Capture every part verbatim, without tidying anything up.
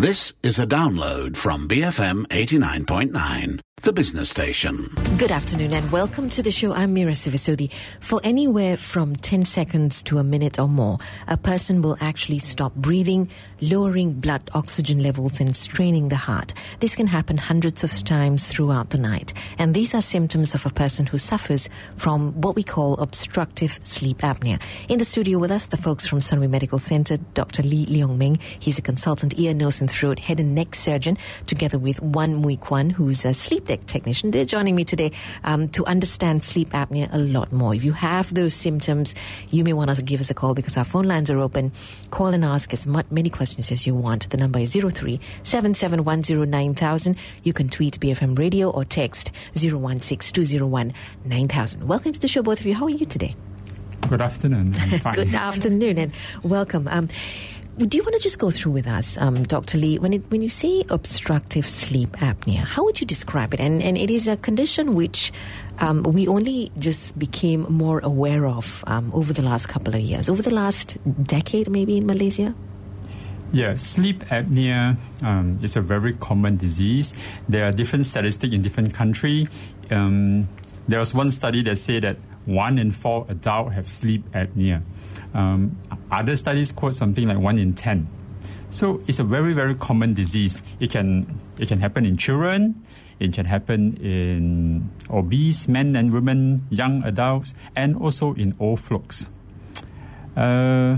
This is a download from B F M eighty-nine point nine, the business station. Good afternoon and welcome to the show. I'm Mira Sivasodi. For anywhere from ten seconds to a minute or more, a person will actually stop breathing, lowering blood oxygen levels and straining the heart. This can happen hundreds of times throughout the night. And these are symptoms of a person who suffers from what we call obstructive sleep apnea. In the studio with us, the folks from Sunway Medical Center, Doctor Lee Leong Meng. He's a consultant ear, nose and throat, head and neck surgeon, together with Wan Mui Kwan, who's a sleep technician. They're joining me today um, to understand sleep apnea a lot more. If you have those symptoms, you may want to give us a call because our phone lines are open. Call and ask as much, many questions as you want. The number is zero three seven seven one zero nine thousand. You can tweet B F M Radio or text zero one six two zero one nine thousand. Welcome to the show, both of you. How are you today? Good afternoon. I'm fine. Good afternoon and welcome. Um, Do you want to just go through with us, um, Doctor Lee, when it, when you say obstructive sleep apnea, how would you describe it? And, and it is a condition which um, we only just became more aware of um, over the last couple of years, over the last decade maybe in Malaysia? Yeah, sleep apnea um, is a very common disease. There are different statistics in different countries. Um, there was one study that said that one in four adults have sleep apnea. Um, other studies quote something like one in ten. So it's a very, very common disease. It can it can happen in children. It can happen in obese men and women, young adults, and also in old folks. Uh,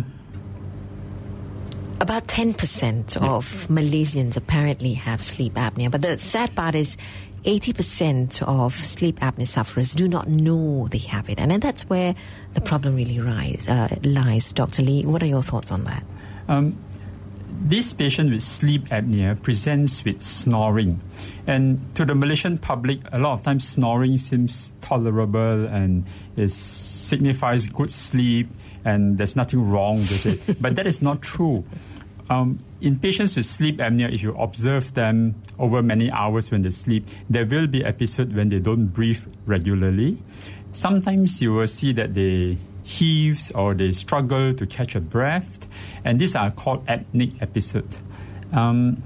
About ten percent yeah. of Malaysians apparently have sleep apnea. But the sad part is eighty percent of sleep apnea sufferers do not know they have it. And then that's where the problem really rise, uh, lies. Doctor Lee, what are your thoughts on that? Um, this patient with sleep apnea presents with snoring. And to the Malaysian public, a lot of times snoring seems tolerable and it signifies good sleep and there's nothing wrong with it. But that is not true. Um, in patients with sleep apnea, if you observe them over many hours when they sleep, there will be episodes when they don't breathe regularly. Sometimes you will see that they heaves or they struggle to catch a breath, and these are called apneic episodes. Um,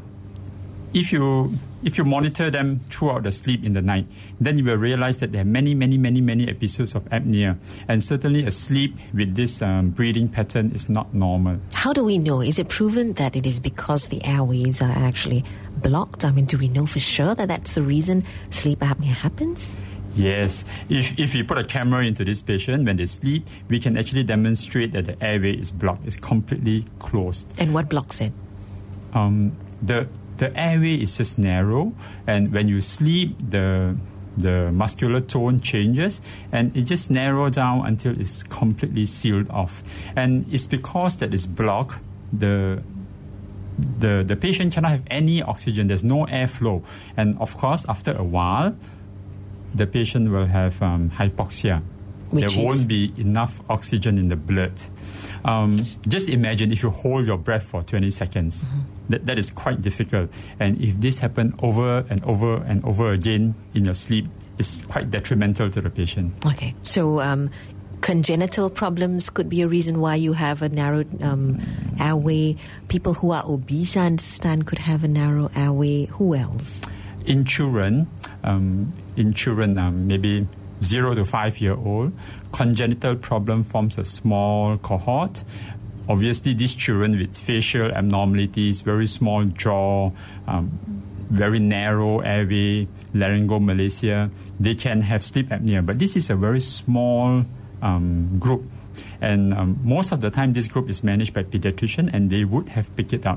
if you if you monitor them throughout the sleep in the night, then you will realize that there are many, many, many, many episodes of apnea. And certainly a sleep with this um, breathing pattern is not normal. How do we know? Is it proven that it is because the airwaves are actually blocked? I mean, do we know for sure that that's the reason sleep apnea happens? Yes. If if we put a camera into this patient when they sleep, we can actually demonstrate that the airway is blocked. It's completely closed. And what blocks it? Um, the The airway is just narrow, and when you sleep, the the muscular tone changes, and it just narrows down until it's completely sealed off. And it's because that it's blocked, the the the patient cannot have any oxygen. There's no airflow, and of course, after a while, the patient will have um, hypoxia. Which there is? won't be enough oxygen in the blood. Um, just imagine if you hold your breath for twenty seconds. Mm-hmm. That, that is quite difficult. And if this happens over and over and over again in your sleep, it's quite detrimental to the patient. Okay. So um, congenital problems could be a reason why you have a narrow um, airway. People who are obese, I understand, could have a narrow airway. Who else? In children, um, in children, um, maybe zero to five year old, congenital problem forms a small cohort. Obviously, these children with facial abnormalities, very small jaw, um, very narrow airway, laryngomalacia, they can have sleep apnea. But this is a very small um, group. And um, most of the time, this group is managed by pediatrician, and they would have picked it up.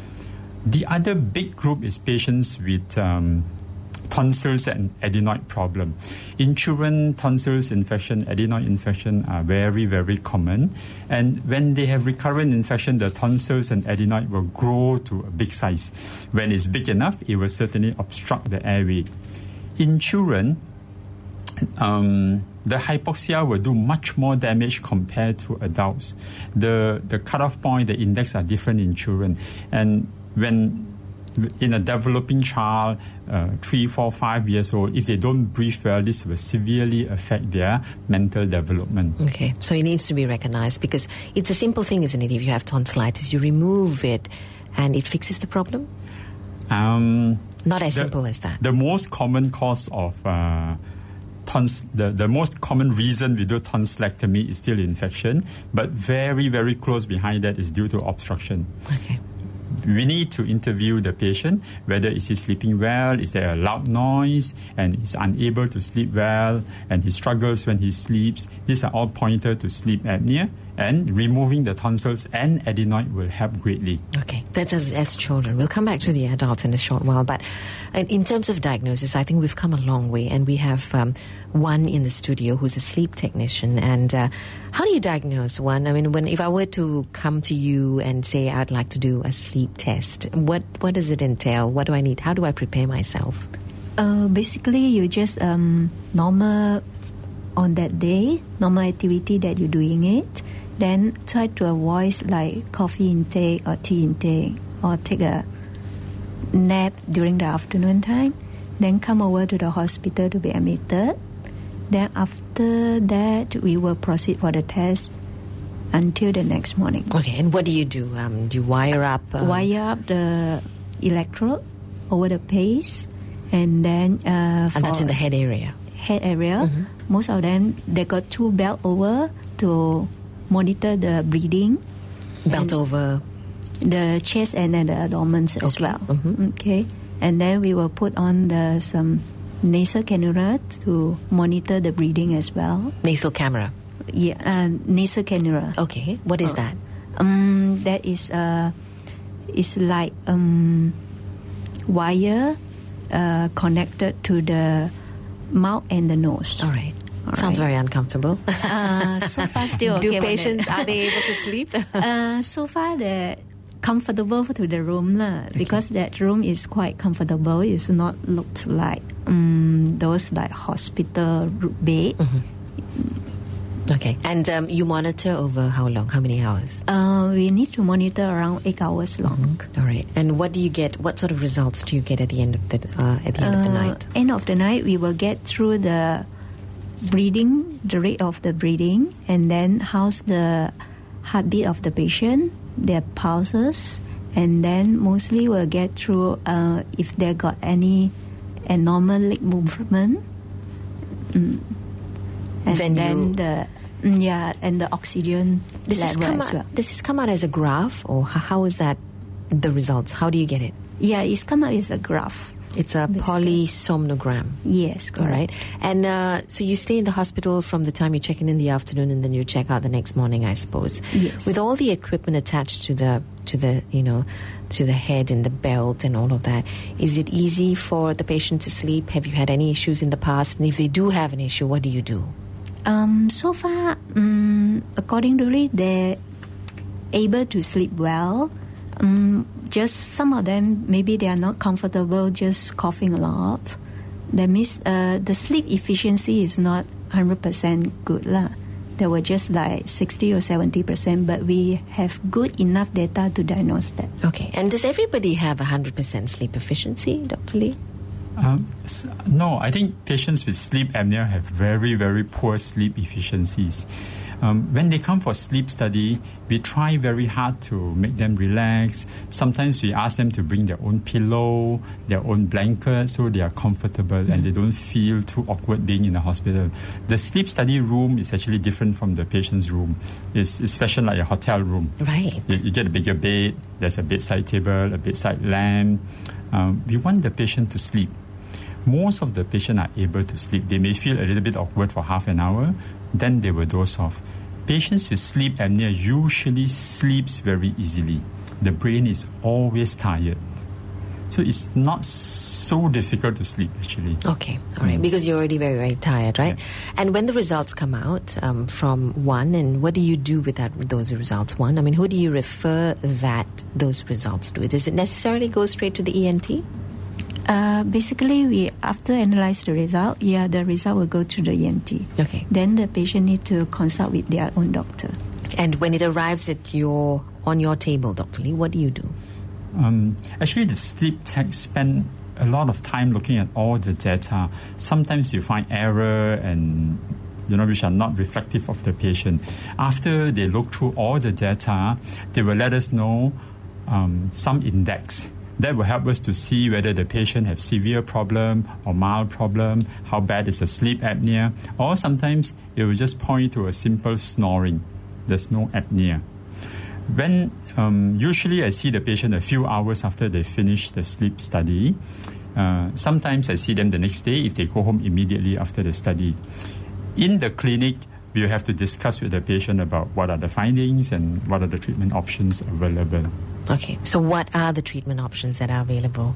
The other big group is patients with um, tonsils and adenoid problem. In children, tonsils infection, adenoid infection are very, very common. And when they have recurrent infection, the tonsils and adenoid will grow to a big size. When it's big enough, it will certainly obstruct the airway. In children, um, the hypoxia will do much more damage compared to adults. The, the cutoff point, the index are different in children. And when in a developing child, uh, three, four, five years old, if they don't breathe well, this will severely affect their mental development. Okay, so it needs to be recognized because it's a simple thing, isn't it? If you have tonsillitis, you remove it and it fixes the problem? Um, Not as the, simple as that. The most common cause of uh, tons, the, the most common reason we do tonsillectomy is still infection, but very, very close behind that is due to obstruction. Okay. We need to interview the patient, whether is he sleeping well, is there a loud noise, and he's unable to sleep well, and he struggles when he sleeps. These are all pointer to sleep apnea, and removing the tonsils and adenoid will help greatly. Okay, that's as, as children. We'll come back to the adults in a short while, but in terms of diagnosis, I think we've come a long way, and we have um, one in the studio who's a sleep technician. And uh, how do you diagnose one? I mean, when if I were to come to you and say I'd like to do a sleep test, what what does it entail? What do I need? How do I prepare myself? Uh, basically, you just um, normal on that day, normal activity that you're doing it. Then try to avoid like coffee intake or tea intake, or take a nap during the afternoon time. Then come over to the hospital to be admitted. Then after that, we will proceed for the test until the next morning. Okay, and what do you do? Um, do you wire up? Um, wire up the electrode over the pace, and then uh, and that's in the head area. Head area. Mm-hmm. Most of them, they got two belt over to monitor the breathing. Belt over the chest and then the abdomen as okay. well. Mm-hmm. Okay, and then we will put on the some nasal cannula to monitor the breathing as well. Nasal camera. Yeah, uh, nasal cannula. Okay, what is uh, that? Um, that is uh, is like um, wire uh, connected to the mouth and the nose. All right. All Sounds right. very uncomfortable. Uh, so far, still okay. Do patients, are they able to sleep? uh, so far, they're comfortable to the room la, okay. because that room is quite comfortable. It's not looks like um, those like hospital bed. Mm-hmm. Okay. And um, you monitor over how long? How many hours? Uh, we need to monitor around eight hours long. Mm-hmm. All right. And what do you get? What sort of results do you get at the end of the uh, at the end uh, of the night? End of the night, we will get through the breathing, the rate of the breathing, and then how's the heartbeat of the patient, their pulses, and then mostly we'll get through uh, if they got any abnormal leg movement. Mm. And then, then the yeah, and the oxygen this level come as out, well. Does this come out as a graph, or how is that the results? How do you get it? Yeah, it's come out as a graph. It's a polysomnogram. Yes, correct. All right. And uh, so you stay in the hospital from the time you check in in the afternoon, and then you check out the next morning, I suppose. Yes. With all the equipment attached to the to the you know to the head and the belt and all of that, is it easy for the patient to sleep? Have you had any issues in the past? And if they do have an issue, what do you do? Um, so far, um, according to it, they're able to sleep well. Um, just some of them, maybe they are not comfortable just coughing a lot. That means uh, the sleep efficiency is not one hundred percent good lah. They were just like sixty or seventy percent, but we have good enough data to diagnose that. Okay. And does everybody have one hundred percent sleep efficiency, Doctor Lee? Um, no, I think patients with sleep apnea have very, very poor sleep efficiencies. Um, when they come for sleep study, we try very hard to make them relax. Sometimes we ask them to bring their own pillow, their own blanket, so they are comfortable mm. and they don't feel too awkward being in the hospital. The sleep study room is actually different from the patient's room. It's, it's fashioned like a hotel room. Right. You, you get a bigger bed, there's a bedside table, a bedside lamp. Um, we want the patient to sleep. Most of the patients are able to sleep. They may feel a little bit awkward for half an hour, then they will doze off. Patients with sleep apnea usually sleeps very easily. The brain is always tired. So it's not so difficult to sleep, actually. Okay, all right, mm. because you're already very, very tired, right? Yeah. And when the results come out um, from one, and what do you do with that? With those results, one? I mean, who do you refer that those results to? Does it necessarily go straight to the E N T? Uh, basically, we after analyze the result, yeah, the result will go to the E N T. Okay. Then the patient need to consult with their own doctor. And when it arrives at your on your table, Doctor Lee, what do you do? Um, actually, the sleep tech spend a lot of time looking at all the data. Sometimes you find error and you know which are not reflective of the patient. After they look through all the data, they will let us know um, some index. That will help us to see whether the patient has severe problem or mild problem, how bad is the sleep apnea, or sometimes it will just point to a simple snoring. There's no apnea. When um, usually I see the patient a few hours after they finish the sleep study. Uh, sometimes I see them the next day if they go home immediately after the study. In the clinic, we will have to discuss with the patient about what are the findings and what are the treatment options available. Okay, so what are the treatment options that are available?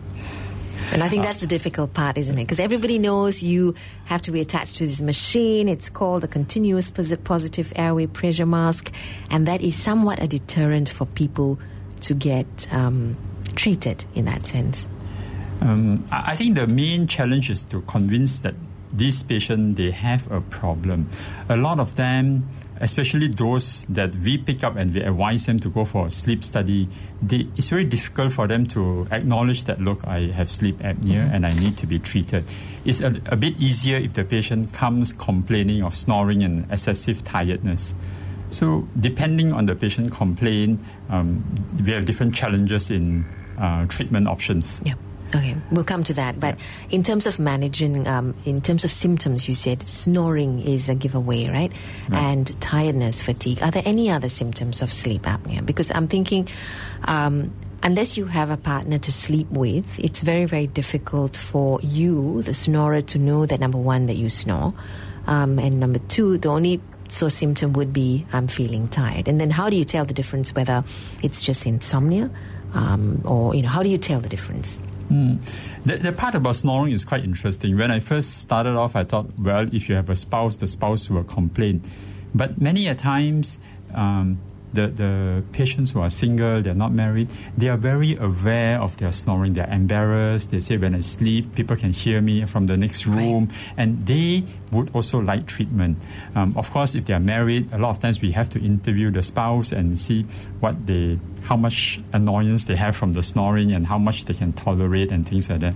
And I think that's the difficult part, isn't it? Because everybody knows you have to be attached to this machine. It's called a continuous positive airway pressure mask, and that is somewhat a deterrent for people to get um, treated in that sense. Um, I think the main challenge is to convince that these patients, they have a problem. A lot of them, especially those that we pick up and we advise them to go for a sleep study, they, it's very difficult for them to acknowledge that, look, I have sleep apnea mm-hmm. and I need to be treated. It's a, a bit easier if the patient comes complaining of snoring and excessive tiredness. So depending on the patient complaint, um, we have different challenges in uh, treatment options. Yeah. Okay, we'll come to that. But in terms of managing, um, in terms of symptoms, you said snoring is a giveaway, right? right? And tiredness, fatigue. Are there any other symptoms of sleep apnea? Because I'm thinking, um, unless you have a partner to sleep with, it's very, very difficult for you, the snorer, to know that, number one, that you snore. Um, and number two, the only so symptom would be, I'm feeling tired. And then how do you tell the difference whether it's just insomnia um, or, you know, how do you tell the difference? Mm. The, the part about snoring is quite interesting. When I first started off, I thought, well, if you have a spouse, the spouse will complain. But many a times, um, the, the patients who are single, they're not married, they are very aware of their snoring. They're embarrassed. They say, when I sleep, people can hear me from the next room. Right. And they would also like treatment. Um, of course, if they are married, a lot of times we have to interview the spouse and see what they, how much annoyance they have from the snoring and how much they can tolerate and things like that.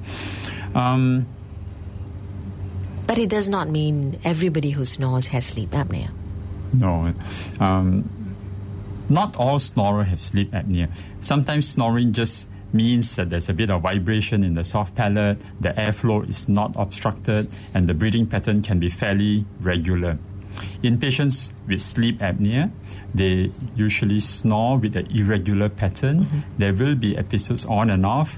Um, but it does not mean everybody who snores has sleep apnea. No. Um, Not all snorers have sleep apnea. Sometimes snoring just means that there's a bit of vibration in the soft palate, the airflow is not obstructed, and the breathing pattern can be fairly regular. In patients with sleep apnea, they usually snore with an irregular pattern. Mm-hmm. There will be episodes on and off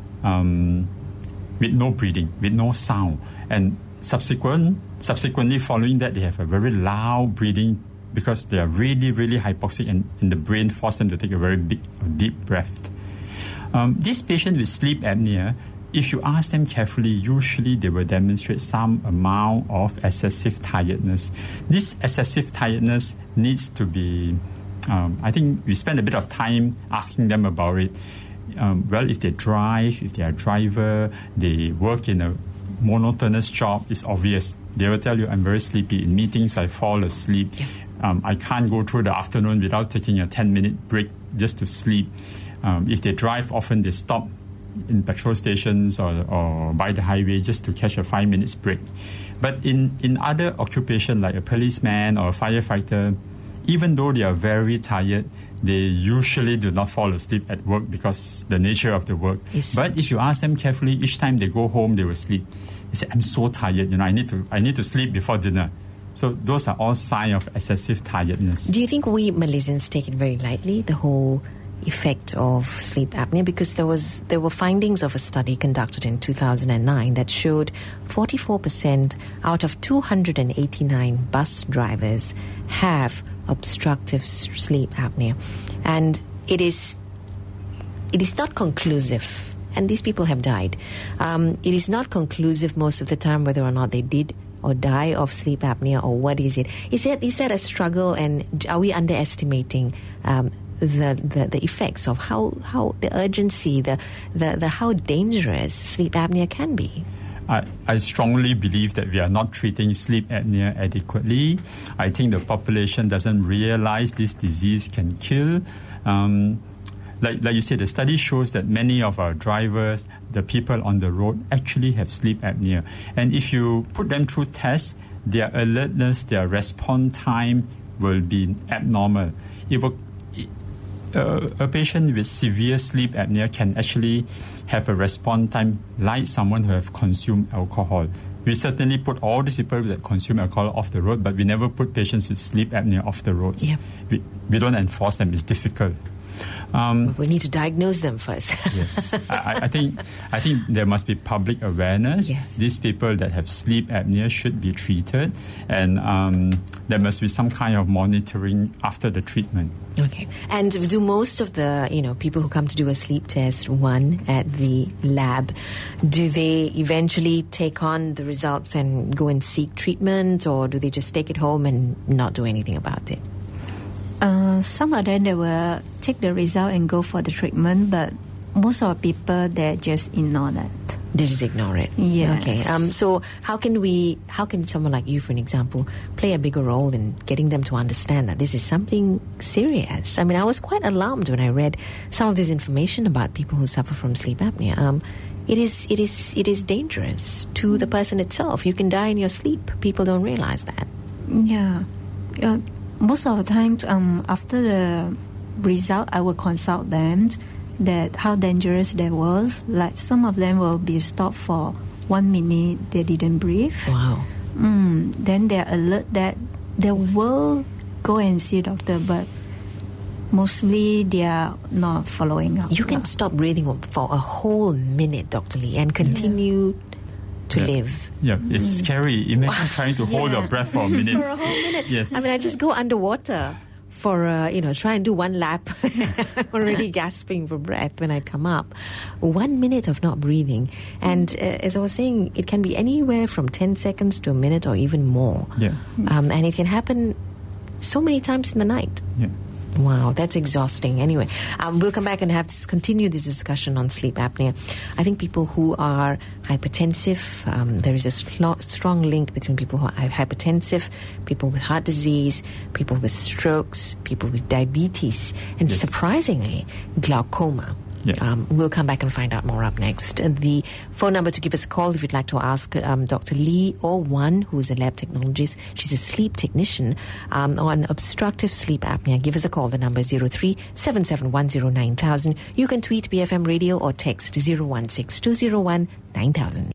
um, with no breathing, with no sound. And subsequent, subsequently following that, they have a very loud breathing because they are really, really hypoxic and, and the brain forces them to take a very big, deep breath. Um, this patient with sleep apnea, if you ask them carefully, usually they will demonstrate some amount of excessive tiredness. This excessive tiredness needs to be, um, I think we spend a bit of time asking them about it. Um, well, if they drive, if they are a driver, they work in a monotonous job, it's obvious. They will tell you, I'm very sleepy. In meetings, I fall asleep. Yeah. Um, I can't go through the afternoon without taking a ten-minute break just to sleep. Um, if they drive, often they stop in petrol stations or, or by the highway just to catch a five minutes break. But in, in other occupations like a policeman or a firefighter, even though they are very tired, they usually do not fall asleep at work because the nature of the work. It's but if you ask them carefully, each time they go home, they will sleep. They say, I'm so tired, you know, I need to I need to sleep before dinner. So those are all signs of excessive tiredness. Do you think we Malaysians take it very lightly, the whole effect of sleep apnea? Because there was there were findings of a study conducted in two thousand nine that showed forty-four percent out of two hundred eighty-nine bus drivers have obstructive sleep apnea. And it is it is not conclusive. And these people have died. Um, it is not conclusive most of the time whether or not they did or die of sleep apnea or what is it. Is that, is that a struggle, and are we underestimating um, the, the the effects of how, how the urgency, the, the, the how dangerous sleep apnea can be? I, I strongly believe that we are not treating sleep apnea adequately. I think the population doesn't realize this disease can kill. Um, Like, like you said, the study shows that many of our drivers, the people on the road, actually have sleep apnea. And if you put them through tests, their alertness, their response time will be abnormal. It will, it, uh, a patient with severe sleep apnea can actually have a response time like someone who have consumed alcohol. We certainly put all these people that consume alcohol off the road, but we never put patients with sleep apnea off the roads. Yep. We, we don't enforce them. It's difficult. Um, we need to diagnose them first. Yes, I, I think I think there must be public awareness. Yes. These people that have sleep apnea should be treated, and um, there must be some kind of monitoring after the treatment. Okay, and do most of the you know people who come to do a sleep test one at the lab, do they eventually take on the results and go and seek treatment, or do they just take it home and not do anything about it? Uh, some of them, they will take the result and go for the treatment, but most of the people, they just ignore that. They just ignore it. Yes. Okay. Um, so how can we, how can someone like you, for an example, play a bigger role in getting them to understand that this is something serious? I mean, I was quite alarmed when I read some of this information about people who suffer from sleep apnea. Um, it is, it is, it is dangerous to the person itself. You can die in your sleep. People don't realize that. Yeah. Uh, most of the times, um, after the result, I will consult them that how dangerous that was. Like some of them will be stopped for one minute, they didn't breathe. Wow. Mm, then they're alert that they will go and see a doctor, but mostly they are not following up. You can stop breathing for a whole minute, Doctor Lee, and continue yeah. to yeah. live. Yeah, it's mm. scary. Imagine trying to hold yeah. your breath for a minute. For a whole minute. Yes. I mean, I just go underwater for, uh, you know, try and do one lap. I'm already gasping for breath when I come up. One minute of not breathing. And uh, as I was saying, it can be anywhere from ten seconds to a minute or even more. Yeah. Um, and it can happen so many times in the night. Yeah. Wow, that's exhausting. Anyway, um, we'll come back and have this, continue this discussion on sleep apnea. I think people who are hypertensive, um, there is a sl- strong link between people who are hypertensive, people with heart disease, people with strokes, people with diabetes, and yes. surprisingly, glaucoma. Yeah. Um, we'll come back and find out more up next. The phone number to give us a call if you'd like to ask um, Doctor Lee or One, who's a lab technologist. She's a sleep technician um, on obstructive sleep apnea. Give us a call. The number is zero three seven seven one zero nine thousand. You can tweet B F M Radio or text zero one six two zero one nine thousand.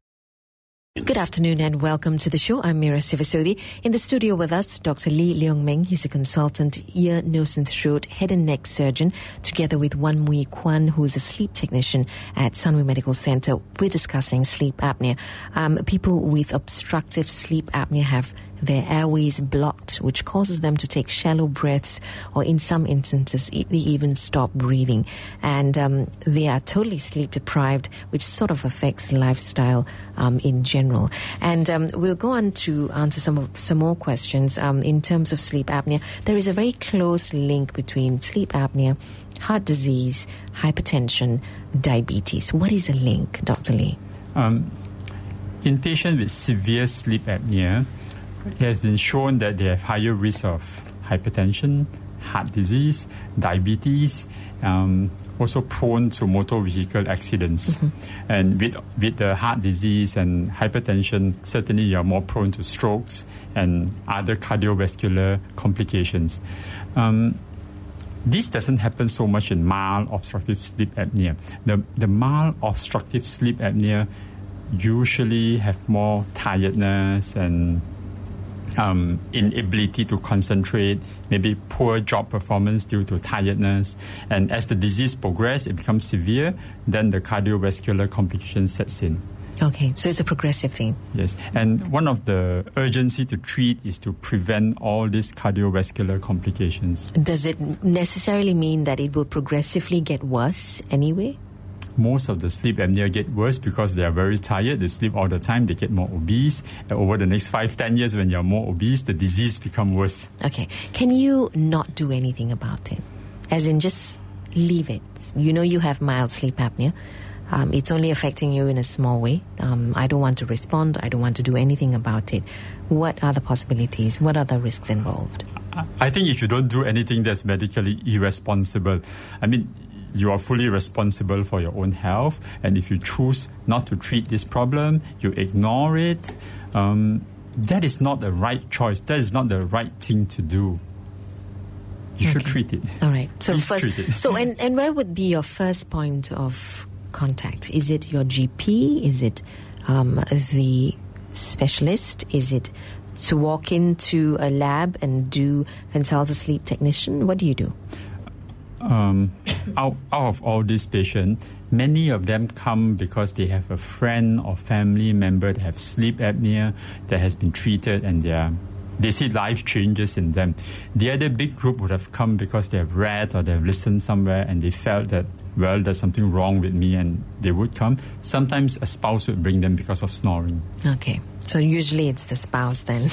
Good afternoon and welcome to the show. I'm Mira Sivasodi. In the studio with us, Doctor Lee Leong Meng. He's a consultant ear, nose and throat, head and neck surgeon, together with Wan Mui Kwan, who's a sleep technician at Sunway Medical Center. We're discussing sleep apnea. Um, people with obstructive sleep apnea have their airways blocked, which causes them to take shallow breaths, or in some instances, they even stop breathing. And um, they are totally sleep deprived, which sort of affects lifestyle um, in general. And um, we'll go on to answer some of, some more questions um, in terms of sleep apnea. There is a very close link between sleep apnea, heart disease, hypertension, diabetes. What is the link, Doctor Lee? Um, in patients with severe sleep apnea, it has been shown that they have higher risk of hypertension, heart disease, diabetes, um, also prone to motor vehicle accidents. Mm-hmm. And with, with the heart disease and hypertension, certainly you are more prone to strokes and other cardiovascular complications. Um, This doesn't happen so much in mild obstructive sleep apnea. The, the mild obstructive sleep apnea usually have more tiredness and Um, inability to concentrate, maybe poor job performance due to tiredness. And as the disease progresses, it becomes severe, then the cardiovascular complication sets in. Okay, so it's a progressive thing. Yes, and one of the urgency to treat is to prevent all these cardiovascular complications. Does it necessarily mean that it will progressively get worse anyway? Most of the sleep apnea get worse because they are very tired. They sleep all the time. They get more obese. And over the next five, ten years, when you're more obese, the disease becomes worse. Okay. Can you not do anything about it? As in just leave it. You know you have mild sleep apnea. Um, it's only affecting you in a small way. Um, I don't want to respond. I don't want to do anything about it. What are the possibilities? What are the risks involved? I think if you don't do anything, that's medically irresponsible. I mean, you are fully responsible for your own health, and if you choose not to treat this problem, you ignore it, um, that is not the right choice. That is not the right thing to do. you okay. should treat it. All right. So Please first, treat it. so and, and where would be your first point of contact? Is it your G P? Is it um, the specialist? Is it to walk into a lab and do consult a sleep technician? What do you do? Um, out, out of all these patients, many of them come because they have a friend or family member that have sleep apnea that has been treated, and they are, they see life changes in them. The other big group would have come because they have read or they have listened somewhere and they felt that, well, there's something wrong with me, and they would come. Sometimes a spouse would bring them because of snoring. Okay. So usually it's the spouse then,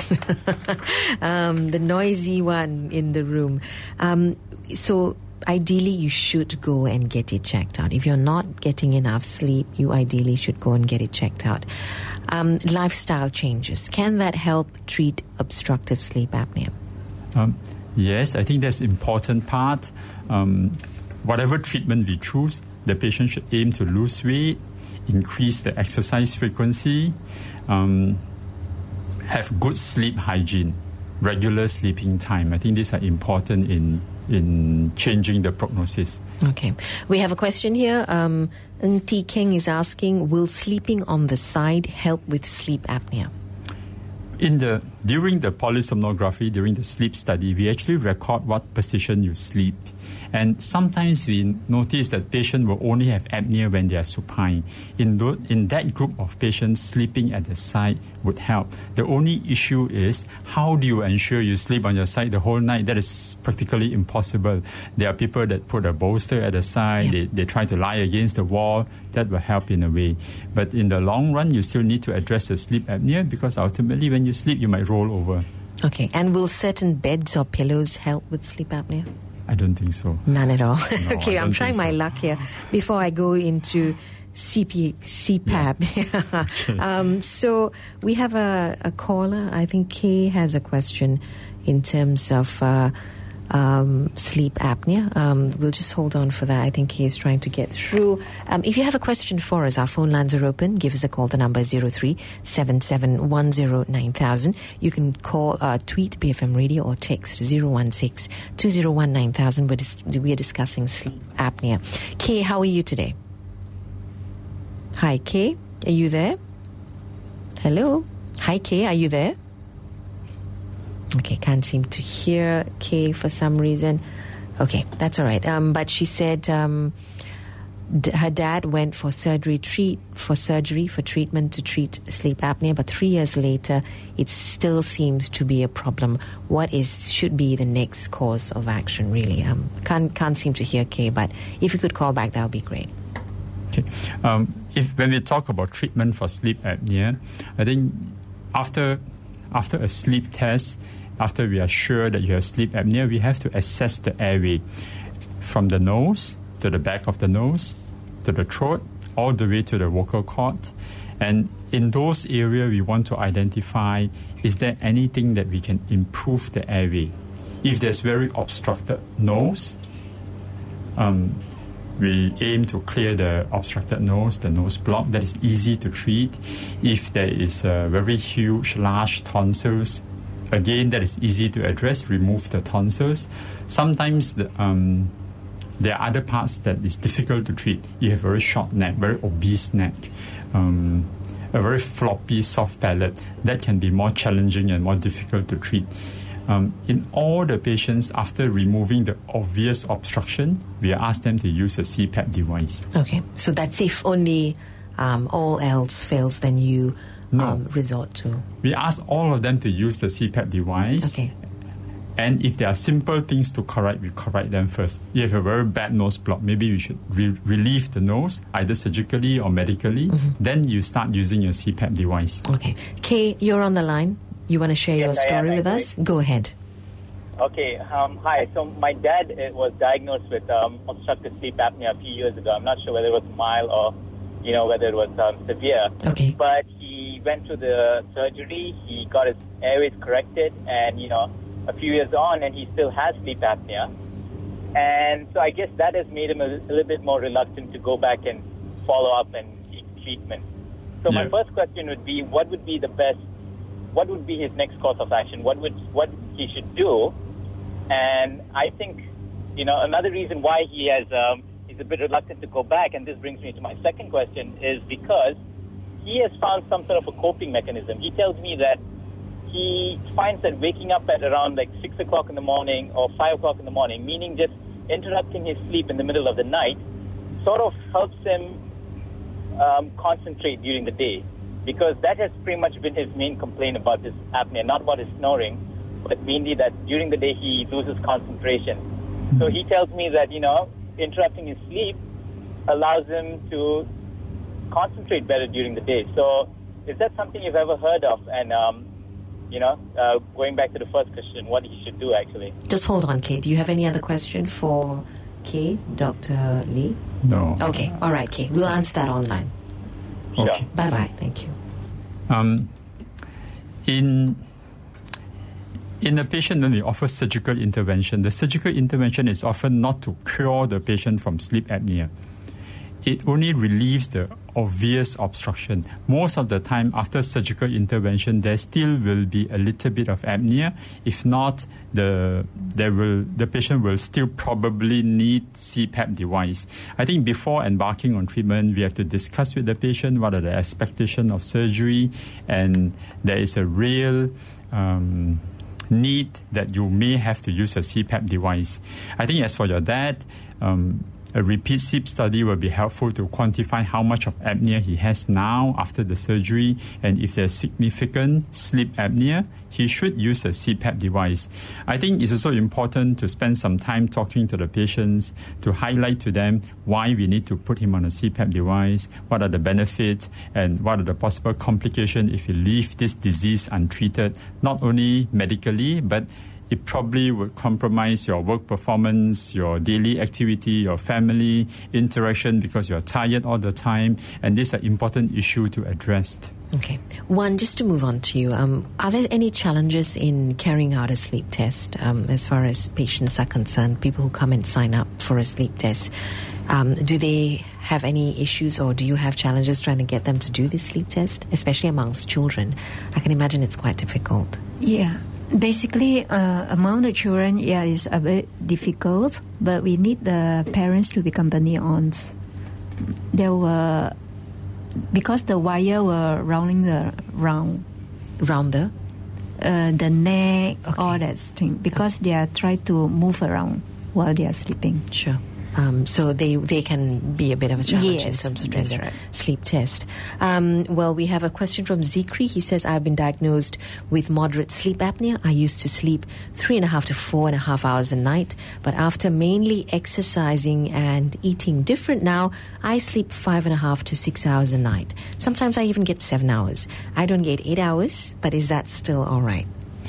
um, the noisy one in the room. Um, so ideally you should go and get it checked out. If you're not getting enough sleep, you ideally should go and get it checked out. Um, lifestyle changes, can that help treat obstructive sleep apnea? Um, yes, I think that's an important part. Um, whatever treatment we choose, the patient should aim to lose weight, increase the exercise frequency, um, have good sleep hygiene, regular sleeping time. I think these are important in in changing the prognosis. Okay. We have a question here. Um, Ng T. Keng is asking, will sleeping on the side help with sleep apnea? In the during the polysomnography, during the sleep study, we actually record what position you sleep. And sometimes we notice that patients will only have apnea when they are supine. In, th- in that group of patients, sleeping at the side would help. The only issue is, how do you ensure you sleep on your side the whole night? That is practically impossible. There are people that put a bolster at the side, yeah. they, they try to lie against the wall. That will help in a way. But in the long run, you still need to address the sleep apnea, because ultimately when you sleep, you might roll over. Okay. And will certain beds or pillows help with sleep apnea? I don't think so. None at all. No, okay, I'm trying my so. luck here before I go into C P, C PAP. Yeah. Okay. um, so we have a, a caller. I think Kay has a question in terms of uh, um, sleep apnea. Um, we'll just hold on for that. I think Kay is trying to get through. Um, if you have a question for us, our phone lines are open. Give us a call. The number is zero three seven seven one zero nine thousand. You can call, uh, tweet B F M Radio or text zero one six two zero one nine thousand. We're, dis- we're discussing sleep apnea. Kay, how are you today? Hi, Kay. Are you there? Hello? Hi, Kay. Are you there? Okay, can't seem to hear Kay for some reason. Okay, that's all right. Um, but she said um, d- her dad went for surgery, treat for surgery for treatment to treat sleep apnea, but three years later, it still seems to be a problem. What is should be the next course of action? Really, um, can't can't seem to hear Kay. But if you could call back, that would be great. Okay. Um, if when we talk about treatment for sleep apnea, I think after after a sleep test, after we are sure that you have sleep apnea, we have to assess the airway from the nose to the back of the nose, to the throat, all the way to the vocal cord. And in those areas, we want to identify, is there anything that we can improve the airway? If there's very obstructed nose, um, we aim to clear the obstructed nose, the nose block. That is easy to treat. If there is a very huge, large tonsils, again, that is easy to address. Remove the tonsils. Sometimes the, um, there are other parts that is difficult to treat. You have a very short neck, very obese neck, um, a very floppy, soft palate. That can be more challenging and more difficult to treat. Um, in all the patients, after removing the obvious obstruction, we ask them to use a C PAP device. Okay, so that's if only um, all else fails, then you no. um, resort to... We ask all of them to use the C PAP device. Okay. And if there are simple things to correct, we correct them first. You have a very bad nose block, maybe we should re- relieve the nose, either surgically or medically. Mm-hmm. Then you start using your C PAP device. Okay. Kay, you're on the line. You want to share yes, your story with us? Go ahead. Okay. Um, hi. So my dad uh, was diagnosed with um, obstructive sleep apnea a few years ago. I'm not sure whether it was mild or, you know, whether it was um, severe. Okay. But he went through the surgery. He got his airways corrected, and you know, a few years on, and he still has sleep apnea. And so I guess that has made him a, a little bit more reluctant to go back and follow up and seek treatment. So yeah. My first question would be, what would be the best? What would be his next course of action? What would what he should do And I think, you know, another reason why he has um, he's a bit reluctant to go back, and this brings me to my second question, is because he has found some sort of a coping mechanism. He tells me that he finds that waking up at around like six o'clock in the morning or five o'clock in the morning, meaning just interrupting his sleep in the middle of the night, sort of helps him um, concentrate during the day, because that has pretty much been his main complaint about his apnea, not about his snoring, but mainly that during the day he loses concentration. So he tells me that, you know, interrupting his sleep allows him to concentrate better during the day. So is that something you've ever heard of? And, um, you know, uh, going back to the first question, what he should do actually. Just hold on, Kay. Do you have any other question for Kay, Doctor Lee? No. Okay. All right, Kay. We'll answer that online. Sure. Okay. Bye-bye. Thank you. Um, in in a patient, when we offer surgical intervention, the surgical intervention is often not to cure the patient from sleep apnea. It only relieves the obvious obstruction. Most of the time after surgical intervention, there still will be a little bit of apnea. If not, the there will the patient will still probably need C PAP device. I think before embarking on treatment, we have to discuss with the patient what are the expectations of surgery, and there is a real um, need that you may have to use a C PAP device. I think as for your dad, um, a repeat sleep study will be helpful to quantify how much of apnea he has now after the surgery, and if there's significant sleep apnea, he should use a C PAP device. I think it's also important to spend some time talking to the patients to highlight to them why we need to put him on a C PAP device, what are the benefits, and what are the possible complications if you leave this disease untreated, not only medically, but it probably would compromise your work performance, your daily activity, your family interaction, because you're tired all the time. And this is an important issue to address. Okay. One, just to move on to you, um, are there any challenges in carrying out a sleep test um, as far as patients are concerned, people who come and sign up for a sleep test? Um, do they have any issues, or do you have challenges trying to get them to do this sleep test, especially amongst children? I can imagine it's quite difficult. Yeah. Basically, uh, among the children, yeah, it's a bit difficult, but we need the parents to be company on. There were, because the wire were rounding the round. Round the? Uh, the neck, Okay. all that thing, because they are trying to move around while they are sleeping. Sure. Um, so they they can be a bit of a challenge Yes, in terms of doing that's the right. sleep test. Um, well, we have a question from Zikri. He says, I've been diagnosed with moderate sleep apnea. I used to sleep three and a half to four and a half hours a night, but after mainly exercising and eating different now, I sleep five and a half to six hours a night. Sometimes I even get seven hours. I don't get eight hours, but is that still all right?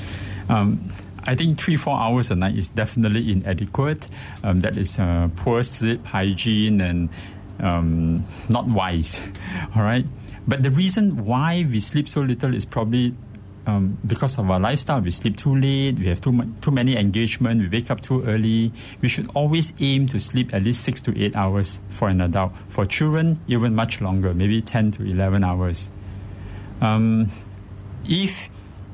Um, I think three, four hours a night is definitely inadequate. Um, that is uh, poor sleep hygiene and um, not wise. All right. But the reason why we sleep so little is probably um, because of our lifestyle. We sleep too late. We have too mu- too many engagement. We wake up too early. We should always aim to sleep at least six to eight hours for an adult. For children, even much longer, maybe ten to eleven hours. Um, if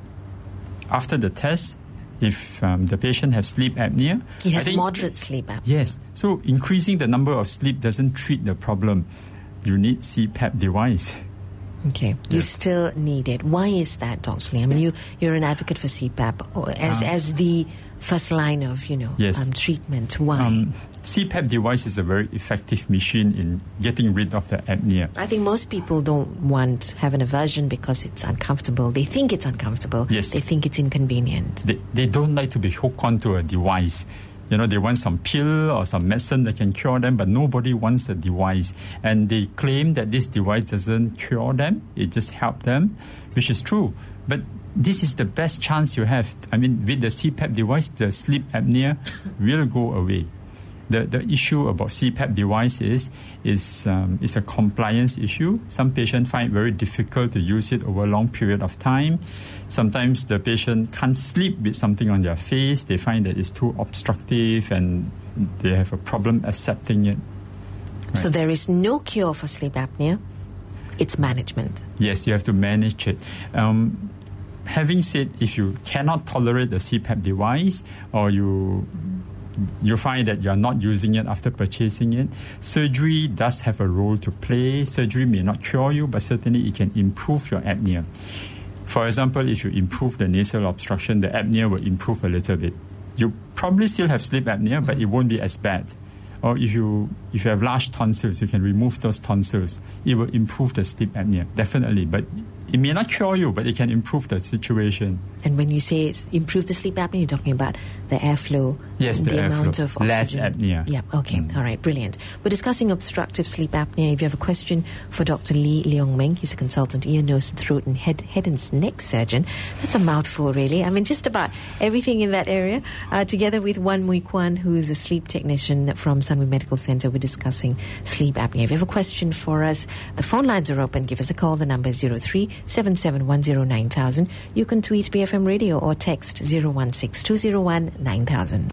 after the test, if um, the patient has sleep apnea, He I has think, moderate sleep apnea. yes. So increasing the number of sleep doesn't treat the problem. You need C PAP device. Okay. You Yes. still need it. Why is that, Doctor Lee? I mean, you, you're an advocate for C PAP or as, Um, as the first line of, you know, Yes. um, treatment. Why? Um, C PAP device is a very effective machine in getting rid of the apnea. I think most people don't want, have an aversion because it's uncomfortable. They think it's uncomfortable. Yes. They think it's inconvenient. They, they don't like to be hooked onto a device. You know, they want some pill or some medicine that can cure them, but nobody wants a device. And they claim that this device doesn't cure them, it just helps them, which is true. But this is the best chance you have. I mean, with the C PAP device, the sleep apnea will go away. The the issue about C PAP device is is um, is a compliance issue. Some patients find it very difficult to use it over a long period of time. Sometimes the patient can't sleep with something on their face. They find that it's too obstructive and they have a problem accepting it. So there is no cure for sleep apnea. It's management. Yes, you have to manage it. Um, having said, if you cannot tolerate the C PAP device, or you you find that you are not using it after purchasing it, surgery does have a role to play. Surgery may not cure you, but certainly it can improve your apnea. For example, if you improve the nasal obstruction, the apnea will improve a little bit. You probably still have sleep apnea, but it won't be as bad. Or if you if you have large tonsils, you can remove those tonsils. It will improve the sleep apnea, definitely. But it may not cure you, but it can improve the situation. And when you say it's improve the sleep apnea, you're talking about the airflow, yes, the, the airflow. amount of oxygen. Less apnea. Yeah, okay. Mm. All right, brilliant. We're discussing obstructive sleep apnea. If you have a question for Doctor Lee Leong Meng, he's a consultant ear, nose, throat, and head, head and neck surgeon. That's a mouthful, really. I mean, just about everything in that area. Uh, together with Wan Mui Kwan, who's a sleep technician from Sunway Medical Center, we're discussing sleep apnea. If you have a question for us, the phone lines are open. Give us a call. The number is zero three seven seven one zero nine thousand. You can tweet B F M Radio or text zero one six two zero one nine thousand.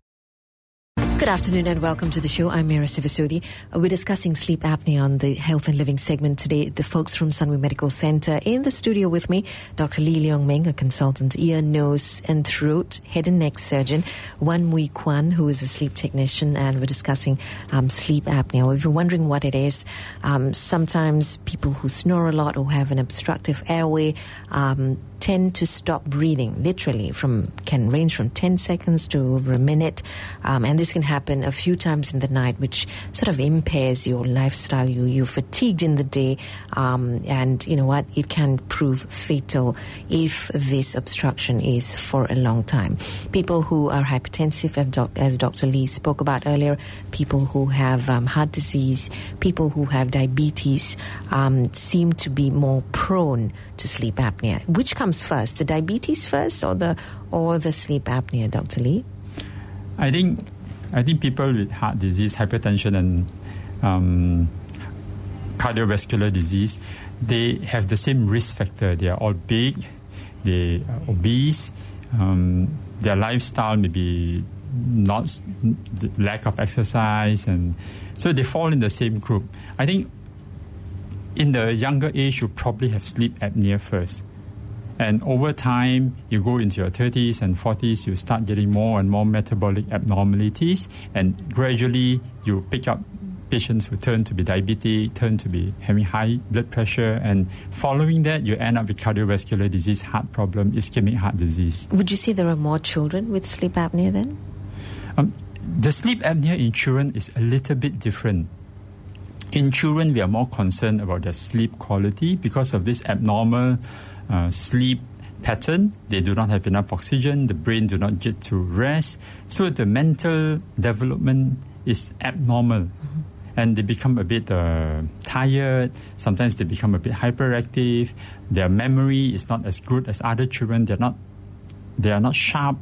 Good afternoon and welcome to the show. I'm Mira Sivasudi. Uh, we're discussing sleep apnea on the Health and Living segment today. The folks from Sunway Medical Center in the studio with me, Doctor Lee Leong Meng, a consultant ear, nose and throat, head and neck surgeon, Wan Mui Kwan, who is a sleep technician, and we're discussing um, sleep apnea. Well, if you're wondering what it is, um, sometimes people who snore a lot or have an obstructive airway um, tend to stop breathing, literally, from can range from ten seconds to over a minute. Um, and this can happen a few times in the night, which sort of impairs your lifestyle. You, you're fatigued in the day. Um, and you know what? It can prove fatal if this obstruction is for a long time. People who are hypertensive, as Doctor Lee spoke about earlier, people who have um, heart disease, people who have diabetes um, seem to be more prone to sleep apnea. Which comes first, the diabetes first or the or the sleep apnea, Doctor Lee? I think I think people with heart disease, hypertension, and um, cardiovascular disease, they have the same risk factor. They are all big, they are obese, um, their lifestyle may be not lack of exercise, and so they fall in the same group. I think in the younger age, you probably have sleep apnea first. And over time, you go into your thirties and forties, you start getting more and more metabolic abnormalities, and gradually you pick up patients who turn to be diabetic, turn to be having high blood pressure, and following that, you end up with cardiovascular disease, heart problem, ischemic heart disease. Would you say there are more children with sleep apnea then? Um, the sleep apnea in children is a little bit different. In children, we are more concerned about their sleep quality because of this abnormal uh, sleep pattern. They do not have enough oxygen. The brain do not get to rest. So the mental development is abnormal. Mm-hmm. And they become a bit uh, tired. Sometimes they become a bit hyperactive. Their memory is not as good as other children. They're not, they are not sharp.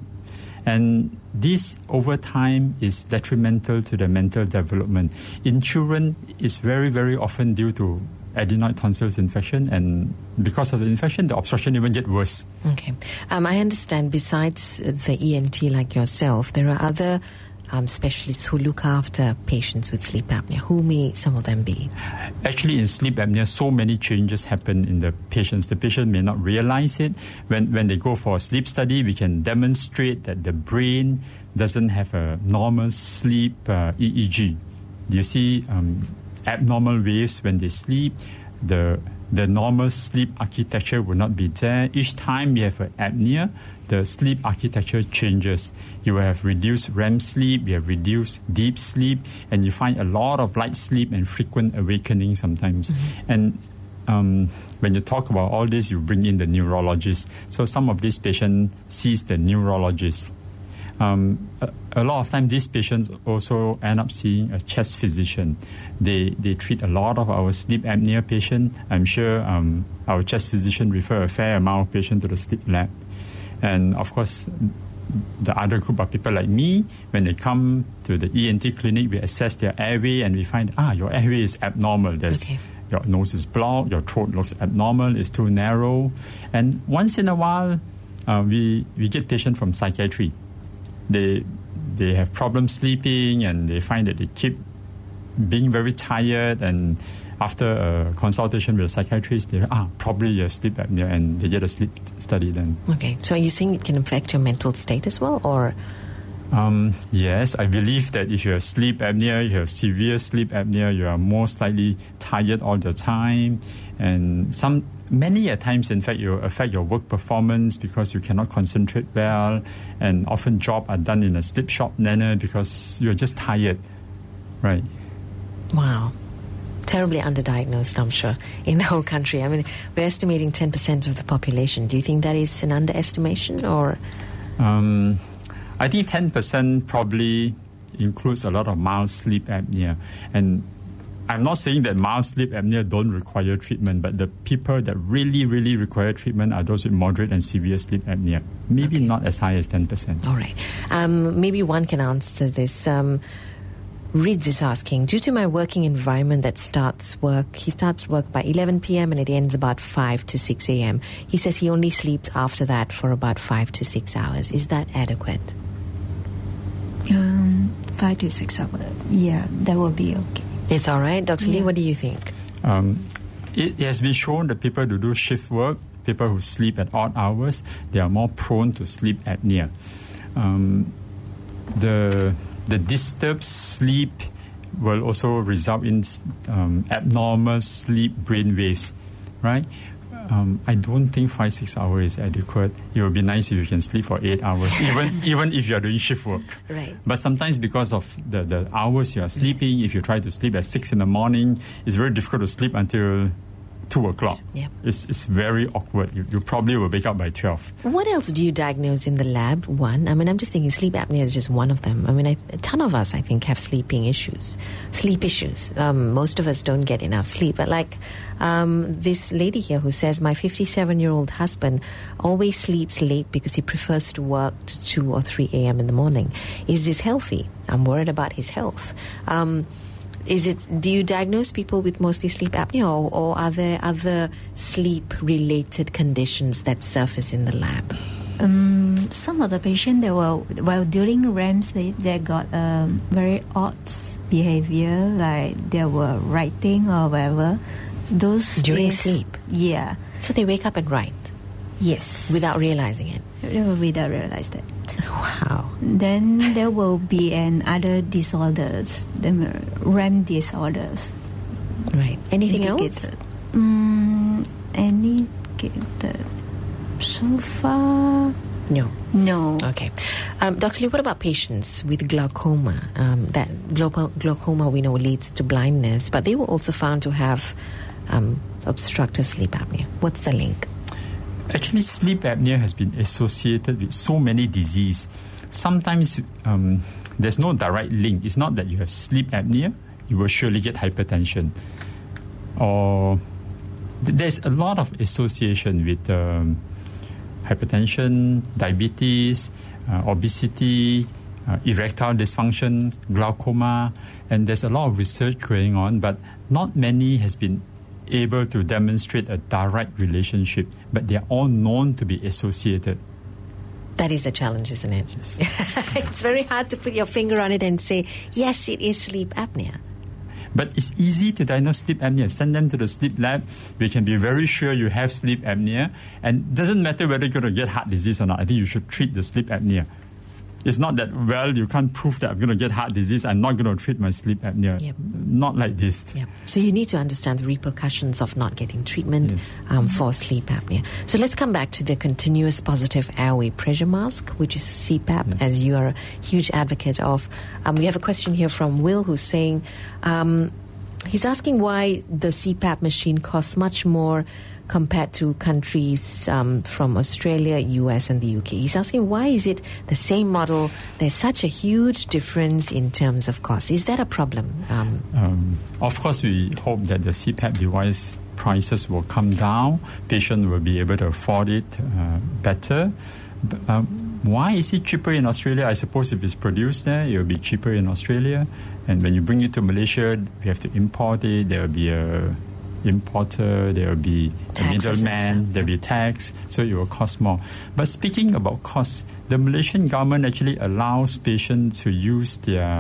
And this, over time, is detrimental to the mental development. In children, it's very, very often due to adenoid tonsils infection, and because of the infection, the obstruction even get worse. Okay. Um, I understand besides the E N T like yourself, there are other um, specialists who look after patients with sleep apnea. Who may some of them be? Actually, in sleep apnea, so many changes happen in the patients. The patient may not realize it. When, when they go for a sleep study, we can demonstrate that the brain doesn't have a normal sleep uh, E E G. You see um, abnormal waves when they sleep. The the normal sleep architecture will not be there. Each time you have an apnea, the sleep architecture changes. You will have reduced R E M sleep, you have reduced deep sleep, and you find a lot of light sleep and frequent awakening sometimes. Mm-hmm. And um, when you talk about all this, you bring in the neurologist. So some of these patients sees the neurologist. Um, a, a lot of times, these patients also end up seeing a chest physician. They they treat a lot of our sleep apnea patients. I'm sure um, our chest physician refer a fair amount of patients to the sleep lab. And of course, the other group of people like me, when they come to the E N T clinic, we assess their airway and we find, ah, your airway is abnormal. There's okay. Your nose is blocked, your throat looks abnormal, it's too narrow. And once in a while, uh, we, we get patients from psychiatry. They they have problems sleeping and they find that they keep being very tired, and after a consultation with a psychiatrist, they ah, probably you have sleep apnea, and they get a sleep study then. Okay, so are you saying it can affect your mental state as well, or? Um, yes, I believe that if you have sleep apnea, you have severe sleep apnea, you are most likely tired all the time, and some many a times, in fact, you affect your work performance because you cannot concentrate well, and often jobs are done in a slipshod manner because you're just tired, right? Wow. Terribly underdiagnosed, I'm sure, in the whole country. I mean, we're estimating ten percent of the population. Do you think that is an underestimation, or? Um, I think ten percent probably includes a lot of mild sleep apnea. And I'm not saying that mild sleep apnea don't require treatment, but the people that really, really require treatment are those with moderate and severe sleep apnea. Maybe okay. not as high as ten percent. All right. Um, maybe one can answer this. Um, Rids is asking, due to my working environment that starts work, he starts work by eleven p.m. and it ends about five to six a.m. He says he only sleeps after that for about five to six hours. Is that adequate? Um, five to six hours. Yeah, that will be okay. It's all right. Doctor Yeah. Lee, what do you think? Um, it has been shown that people who do shift work, people who sleep at odd hours, they are more prone to sleep apnea. Um, the the disturbed sleep will also result in um, abnormal sleep brain waves, right? Um, I don't think five, six hours is adequate. It would be nice if you can sleep for eight hours, even even if you are doing shift work. Right. But sometimes because of the, the hours you are sleeping, yes. if you try to sleep at six in the morning, it's very difficult to sleep until two o'clock. Yeah. It's, it's very awkward. You, you probably will wake up by twelve. What else do you diagnose in the lab? One, I mean, I'm just thinking sleep apnea is just one of them. I mean, I, a ton of us, I think, have sleeping issues, sleep issues. Um, most of us don't get enough sleep. But like um, this lady here who says, my fifty-seven-year-old husband always sleeps late because he prefers to work to two or three a.m. in the morning. Is this healthy? I'm worried about his health. Um, Is it? Do you diagnose people with mostly sleep apnea, or, or are there other sleep-related conditions that surface in the lab? Um, some of the patients, they were well during R E M S, they they got um, very odd behavior, like they were writing or whatever. Those during is, sleep. Yeah. So they wake up and write. Yes. Without realizing it. Without realizing it. Wow. Then there will be an other disorders, the R E M disorders. Right. Anything indicated. else? Mm, indicated. So far, no. No. Okay. Um, Doctor Lee, what about patients with glaucoma? Um, that glaucoma, glaucoma we know leads to blindness, but they were also found to have um, obstructive sleep apnea. What's the link? Actually, sleep apnea has been associated with so many diseases. Sometimes um, there's no direct link. It's not that you have sleep apnea, you will surely get hypertension. Or th- there's a lot of association with um, hypertension, diabetes, uh, obesity, uh, erectile dysfunction, glaucoma, and there's a lot of research going on, but not many has been able to demonstrate a direct relationship, but they are all known to be associated. That is a challenge, isn't it? Yes. It's very hard to put your finger on it and say, yes, it is sleep apnea. But it's easy to diagnose sleep apnea. Send them to the sleep lab. We can be very sure you have sleep apnea. And it doesn't matter whether you're going to get heart disease or not. I think you should treat the sleep apnea. It's not that, well, you can't prove that I'm going to get heart disease. I'm not going to treat my sleep apnea. Yep. Not like this. Yep. So you need to understand the repercussions of not getting treatment yes. um, for sleep apnea. So let's come back to the continuous positive airway pressure mask, which is C PAP, yes. as you are a huge advocate of. Um, we have a question here from Will who's saying, um, he's asking why the C PAP machine costs much more compared to countries um, from Australia, U S and the U K. He's asking, why is it the same model? There's such a huge difference in terms of cost. Is that a problem? Um, um, of course, we hope that the C PAP device prices will come down. Patients will be able to afford it uh, better. But, um, why is it cheaper in Australia? I suppose if it's produced there, it will be cheaper in Australia. And when you bring it to Malaysia, we have to import it. There will be a importer, there will be a middleman, there will be tax, so it will cost more. But speaking about costs, the Malaysian government actually allows patients to use their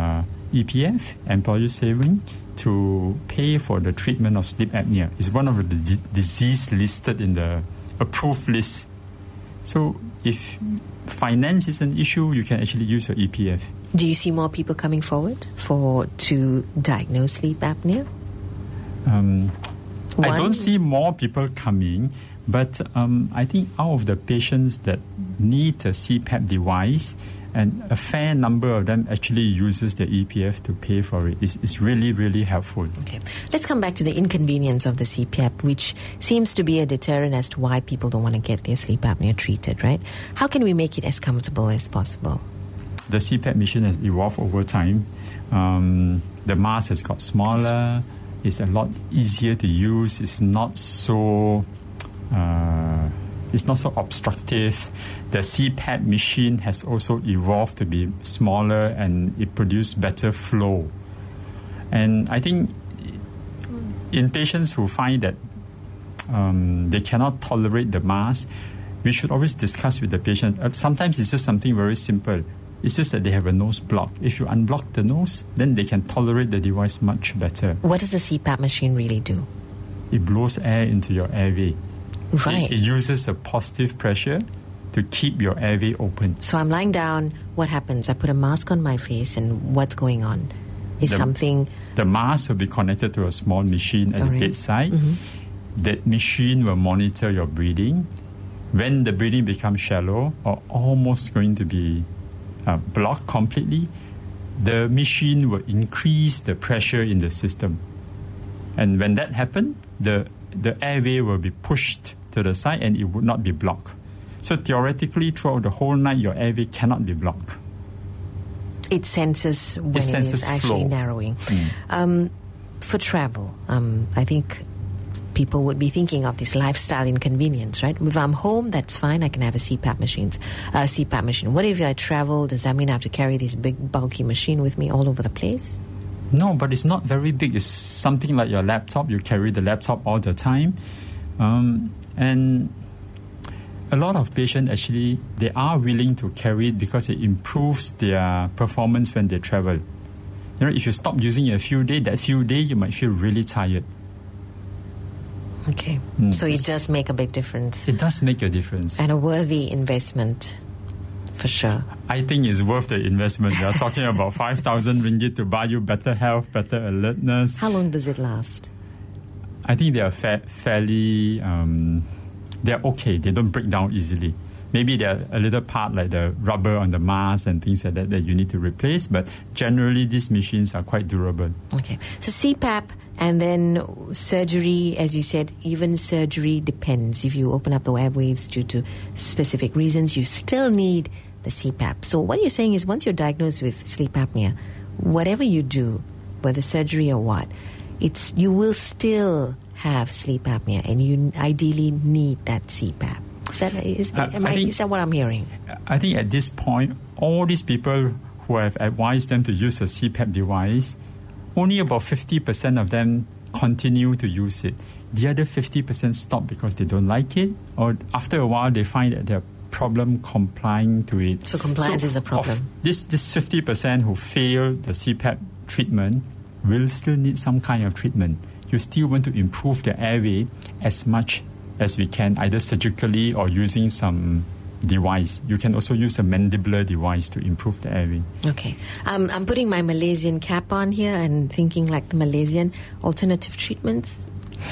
E P F, employer saving, to pay for the treatment of sleep apnea. It's one of the d- disease listed in the approved list. So if finance is an issue, you can actually use your E P F. Do you see more people coming forward for to diagnose sleep apnea? Um, I One- don't see more people coming, but um, I think out of the patients that need a C PAP device, and a fair number of them actually uses the E P F to pay for it. It's, it's really, really helpful. Okay. Let's come back to the inconvenience of the C PAP, which seems to be a deterrent as to why people don't want to get their sleep apnea treated, right? How can we make it as comfortable as possible? The C PAP machine has evolved over time. Um, the mask has got smaller. It's a lot easier to use. It's not so... Uh, It's not so obstructive. The C PAP machine has also evolved to be smaller and it produces better flow. And I think in patients who find that um, they cannot tolerate the mask, we should always discuss with the patient. Uh, sometimes it's just something very simple. It's just that they have a nose block. If you unblock the nose, then they can tolerate the device much better. What does the C PAP machine really do? It blows air into your airway. Right. It, it uses a positive pressure to keep your airway open. So I'm lying down. What happens? I put a mask on my face, and what's going on? Is The- something... The mask will be connected to a small machine at All the right. bedside. Mm-hmm. That machine will monitor your breathing. When the breathing becomes shallow or almost going to be uh, blocked completely, the machine will increase the pressure in the system. And when that happens, the, the airway will be pushed to the side and it would not be blocked. So theoretically, throughout the whole night, your airway cannot be blocked. It senses when it, senses is actually flow. narrowing. Mm. Um, for travel, um, I think people would be thinking of this lifestyle inconvenience, right? If I'm home, that's fine. I can have a C PAP machines, uh, C PAP machine. What if I travel? Does that mean I have to carry this big, bulky machine with me all over the place? No, but it's not very big. It's something like your laptop. You carry the laptop all the time. Um, and a lot of patients actually, they are willing to carry it because it improves their performance when they travel. You know, if you stop using it a few days, that few days you might feel really tired. Okay. Mm. So it does make a big difference. It does make a difference. And a worthy investment, for sure. I think it's worth the investment. We are talking about five thousand ringgit to buy you better health, better alertness. How long does it last? I think they are fa- fairly, um, they're okay. They don't break down easily. Maybe they're a little part like the rubber on the mask and things like that that you need to replace. But generally, these machines are quite durable. Okay. So C PAP and then surgery, as you said, even surgery depends. If you open up the airwaves due to specific reasons, you still need the C PAP. So what you're saying is once you're diagnosed with sleep apnea, whatever you do, whether surgery or what, it's you will still have sleep apnea and you ideally need that C PAP. Is that, is, Uh, am I I, think- is that what I'm hearing? I think at this point, all these people who have advised them to use a C PAP device, only about fifty percent of them continue to use it. The other fifty percent stop because they don't like it, or after a while they find that they're problem complying to it. So compliance is a problem. Of this this fifty percent who fail the C PAP treatment will still need some kind of treatment. You still want to improve the airway as much as we can, either surgically or using some device. You can also use a mandibular device to improve the airway. Okay. Um, I'm putting my Malaysian cap on here and thinking like the Malaysian alternative treatments,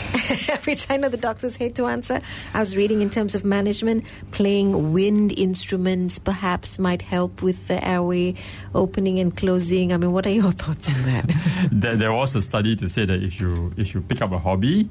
which I know the doctors hate to answer. I was reading in terms of management, playing wind instruments perhaps might help with the airway opening and closing. I mean, what are your thoughts on that? there, there was a study to say that if you if you pick up a hobby,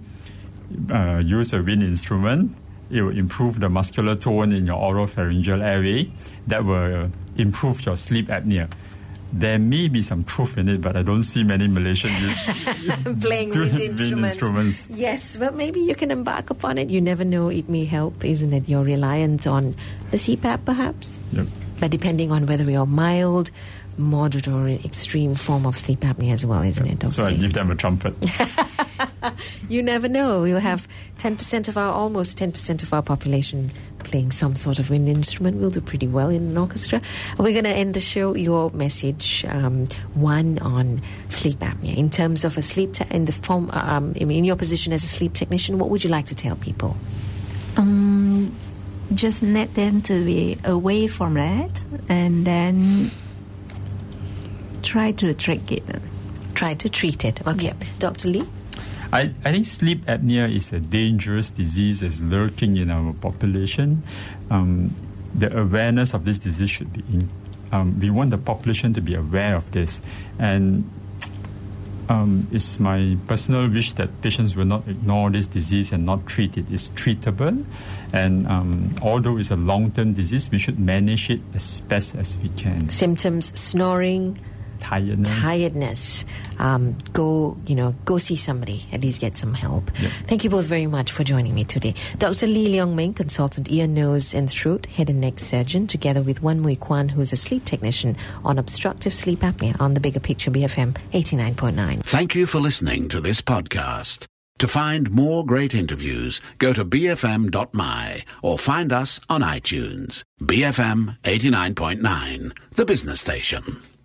uh, use a wind instrument, it will improve the muscular tone in your oropharyngeal airway. That will improve your sleep apnea. There may be some truth in it, but I don't see many Malaysians use Playing doing wind wind instruments. instruments. Yes, well, maybe you can embark upon it. You never know. It may help, isn't it? Your reliance on the C PAP, perhaps? Yep. But depending on whether you're mild, moderate, or extreme form of sleep apnea as well, isn't it? So I Obviously. give them a trumpet. You never know. We'll have ten percent of our, almost ten percent of our population playing some sort of wind instrument. We'll do pretty well in an orchestra. We're going to end the show. Your message, um, one on sleep apnea. In terms of a sleep, te- in the form, um, in your position as a sleep technician, what would you like to tell people? Um, just let them to be away from that, and then try to treat it. Try to treat it. Okay, Doctor Lee. I, I think sleep apnea is a dangerous disease that's lurking in our population. Um, the awareness of this disease should be in. Um, we want the population to be aware of this. And um, it's my personal wish that patients will not ignore this disease and not treat it. It's treatable. And um, although it's a long-term disease, we should manage it as best as we can. Symptoms, snoring, Tiredness. Tiredness. Um, go, you know, go see somebody. At least get some help. Yep. Thank you both very much for joining me today. Doctor Lee Leong Meng, consultant ear, nose and throat, head and neck surgeon, together with Wan Mui Kwan, who's a sleep technician on obstructive sleep apnea on the Bigger Picture B F M eighty-nine point nine. Thank you for listening to this podcast. To find more great interviews, go to b f m dot m y or find us on iTunes. B F M eighty-nine point nine, the business station.